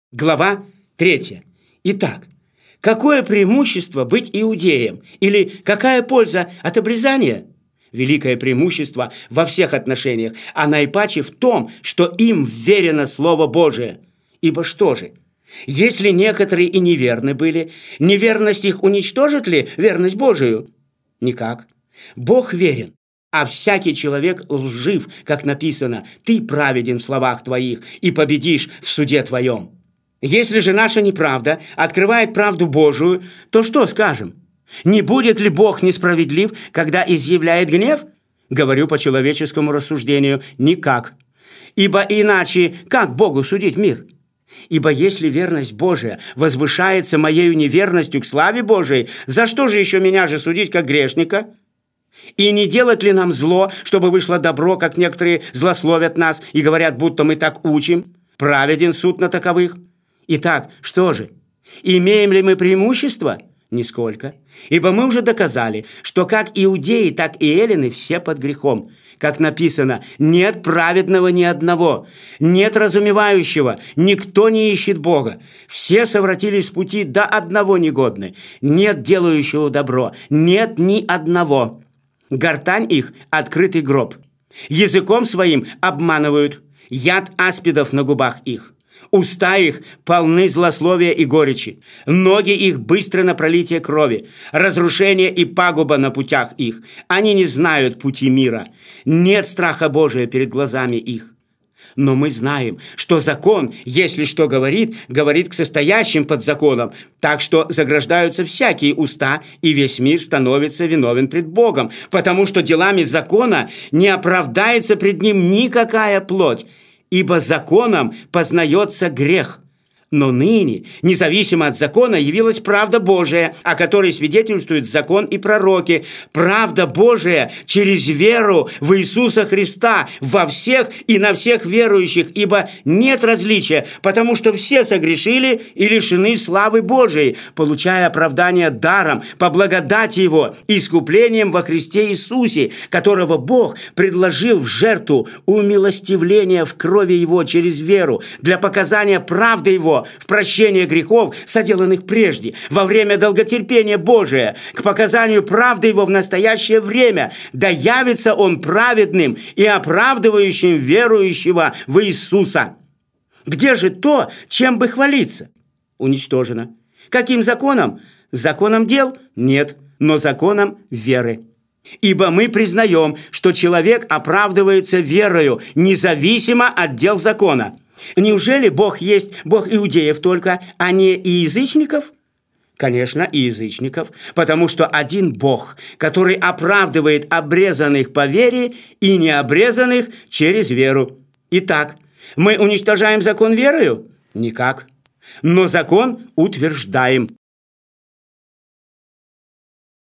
Глава 3. Итак, какое преимущество быть иудеем? Или какая польза от обрезания? Великое преимущество во всех отношениях, а наипаче в том, что им верено Слово Божие. Ибо что же? Если некоторые и неверны были, неверность их уничтожит ли верность Божию? Никак. Бог верен, а всякий человек лжив, как написано: «Ты праведен в словах твоих и победишь в суде твоем». Если же наша неправда открывает правду Божию, то что скажем? Не будет ли Бог несправедлив, когда изъявляет гнев? Говорю по человеческому рассуждению: никак. Ибо иначе как Богу судить мир? Ибо если верность Божия возвышается моею неверностью к славе Божией, за что же еще меня же судить как грешника? И не делать ли нам зло, чтобы вышло добро, как некоторые злословят нас и говорят, будто мы так учим? Праведен суд на таковых. Итак, что же? Имеем ли мы преимущество? Нисколько. Ибо мы уже доказали, что как иудеи, так и эллины все под грехом. Как написано: «Нет праведного ни одного, нет разумевающего, никто не ищет Бога. Все совратились с пути, до одного негодны. Нет делающего добро, нет ни одного. Гортань их – открытый гроб. Языком своим обманывают, яд аспидов на губах их. Уста их полны злословия и горечи, ноги их быстры на пролитие крови, разрушение и пагуба на путях их. Они не знают пути мира, нет страха Божия перед глазами их. Но мы знаем, что закон, если что говорит, говорит к состоящим под законом, так что заграждаются всякие уста, и весь мир становится виновен пред Богом, потому что делами закона не оправдается пред ним никакая плоть, ибо законом познается грех. Но ныне, независимо от закона, явилась правда Божия, о которой свидетельствуют закон и пророки. Правда Божия через веру в Иисуса Христа во всех и на всех верующих, ибо нет различия, потому что все согрешили и лишены славы Божией, получая оправдание даром по благодати Его, искуплением во Христе Иисусе, которого Бог предложил в жертву умилостивления в крови Его через веру для показания правды Его в прощение грехов, соделанных прежде, во время долготерпения Божия, к показанию правды Его в настоящее время, да явится Он праведным и оправдывающим верующего в Иисуса. Где же то, чем бы хвалиться? Уничтожено. Каким законом? Законом дел? Нет, но законом веры. Ибо мы признаем, что человек оправдывается верою, независимо от дел закона. Неужели Бог есть Бог иудеев только, а не и язычников? Конечно, и язычников, потому что один Бог, который оправдывает обрезанных по вере и необрезанных через веру. Итак, мы уничтожаем закон верою? Никак. Но закон утверждаем.